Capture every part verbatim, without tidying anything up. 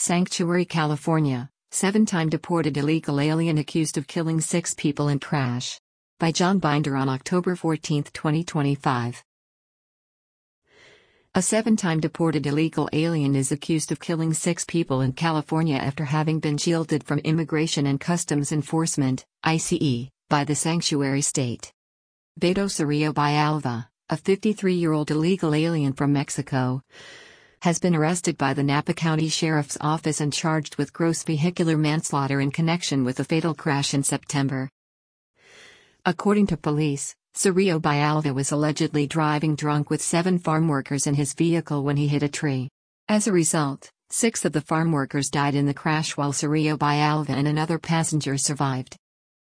Sanctuary, California, seven-time deported illegal alien accused of killing six people in crash. By John Binder on October fourteenth, twenty twenty-five. A seven-time deported illegal alien is accused of killing six people in California after having been shielded from Immigration and Customs Enforcement, I C E, by the sanctuary state. Beto Cerrillo Villalba, a fifty-three-year-old illegal alien from Mexico, has been arrested by the Napa County Sheriff's Office and charged with gross vehicular manslaughter in connection with a fatal crash in September. According to police, Cerrillo Villalba was allegedly driving drunk with seven farm workers in his vehicle when he hit a tree. As a result, six of the farm workers died in the crash while Cerrillo Villalba and another passenger survived.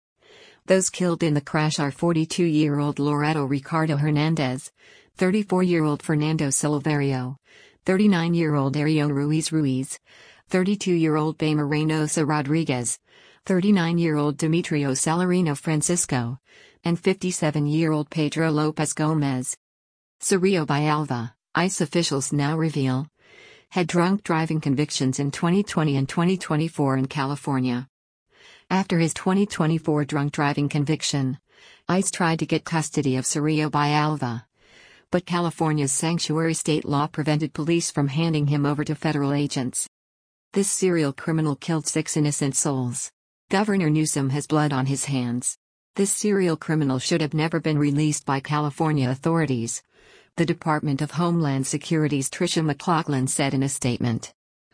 Those killed in the crash are forty-two-year-old Loreto Ricardo Hernandez, thirty-four-year-old Fernando Silverio, thirty-nine-year-old Ariel Ruiz Ruiz, thirty-two-year-old Bema Reynosa Rodriguez, thirty-nine-year-old Demetrio Salarino Francisco, and fifty-seven-year-old Pedro Lopez Gomez. Cerrillo Villalba, ICE officials now reveal, had drunk driving convictions in twenty twenty and twenty twenty-four in California. After his twenty twenty-four drunk driving conviction, ICE tried to get custody of Cerrillo Villalba, but California's sanctuary state law prevented police from handing him over to federal agents. This serial criminal killed six innocent souls. Governor Newsom has blood on his hands. This serial criminal should have never been released by California authorities, the Department of Homeland Security's Tricia McLaughlin said in a statement.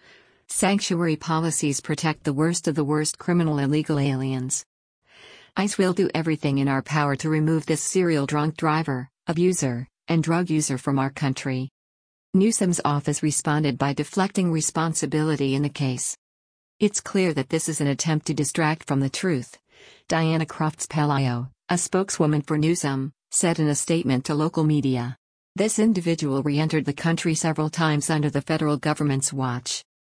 Sanctuary policies protect the worst of the worst criminal illegal aliens. ICE will do everything in our power to remove this serial drunk driver, abuser, and drug user from our country. Newsom's office responded by deflecting responsibility in the case. It's clear that this is an attempt to distract from the truth, Diana Crofts Pelayo, a spokeswoman for Newsom, said in a statement to local media. This individual re-entered the country several times under the federal government's watch.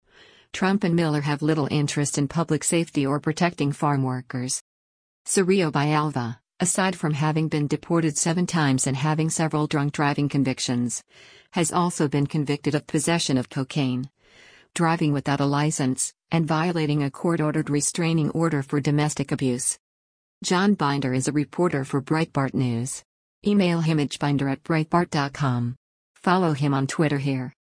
Trump and Miller have little interest in public safety or protecting farm workers. Cerrillo Villalba, aside from having been deported seven times and having several drunk driving convictions, has also been convicted of possession of cocaine, driving without a license, and violating a court-ordered restraining order for domestic abuse. John Binder is a reporter for Breitbart News. Email him at binder at breitbart dot com. Follow him on Twitter here.